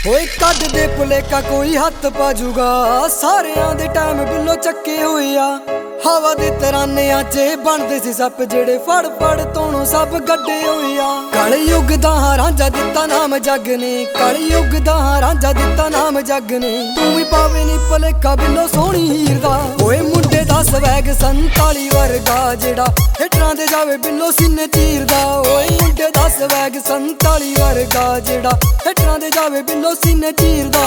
होए कद दे भुलेखा कोई हथ पाजूगा सारियां दे टाइम बिलो चक्के होए आ हवा दे तरानियां च बनदे सी सप जेड़े फड़ फड़ तोणों सब गड्डे होए आ कल युग दा रांझा दित्ता नाम जग ने कल युग दा रांझा दित्ता नाम जग ने तू भी पावे नी भुलेखा बिलो सोहनी हीर दा होए मुंडे दा स्वैग 47 वर्गा जेड़ा हिटरां दे जावे बिलो सीने चीरदा होए मुंडे दा स्वैग 47 वर्गा जेड़ा हिटरां दे जावे बिलो सीने चीरदा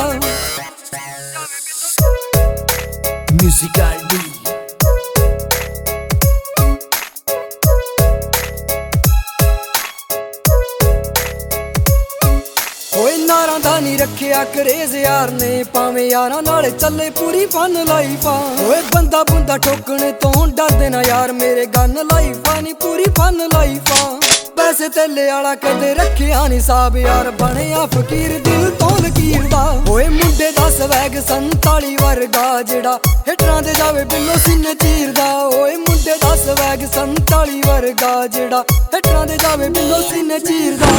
म्यूजिक आईडी नारा दा नी रखिया करेज यार ने पावे यारां नाले चले पूरी फन लाइफ ओए बंदा बुंदा ठोकने तो डरदे ना यार मेरे गन लाइफ नी पूरी फन लाइफ पैसे तेले आला कदे रखिया नी साहब यार बनिया फकीर दिल तो लकीर दा ओए मुंडे दा स्वैग 47 वर्गा जेड़ा हिटरां दे जावे बिलो सीने चीरदा ओए मुंडे दा स्वैग 47 वर्गा जेड़ा हिटरां दे जावे बिलो सीने चीरदा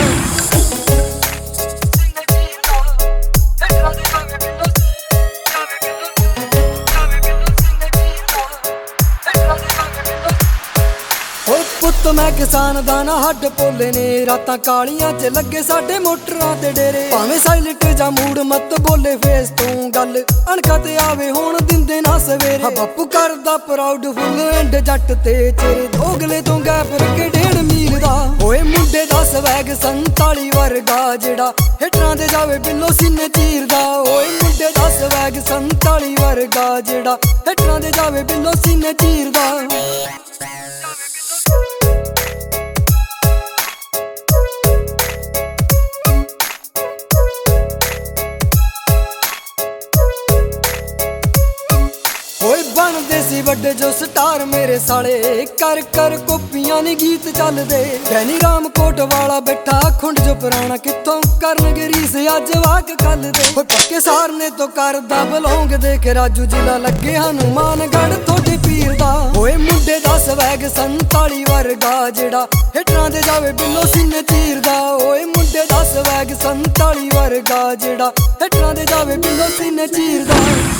पुत मैं किसान दा ना हड पोले ने रातां कालियां च लगे साडे मोटरां ते डेरे भावें साइलेंट जा मूड मत बोले फेस तू गल अणखा ते आवे होण दिंदे ना सवेरे बापू करदा प्राउड फुल एंड जट ते चेरे दोगले तो गैप रखे 1.5 मील दा ओए मुंडे दा स्वैग 47 वर्गा जेड़ा हिटरां दे जावे बिलो सीने चीरदा ओए मुंडे दा स्वैग 47 वर्गा जेड़ा हिटरां दे जावे बिलो सीने चीरदा बनदे सी वड्डे जो स्टार मेरे साले कर कर कॉपियां नी गीत चलदे गैनी रामकोट वाला बैठा खुंड जो पुराना कित्थों करन गरीस अज वाक कल दे पक्के सारने तो करदा बलोंग देख राजू जिला लगे हनुमानगढ़ थोड़े पीर दा ओए मुंडे दा स्वैग 47 वर्गा जेड़ा हिटरां दे जावे बिलो सीने चीरदा ओए मुंडे दा स्वैग 47 वर्गा जेड़ा हिटरां दे जावे बिलो सीने चीरदा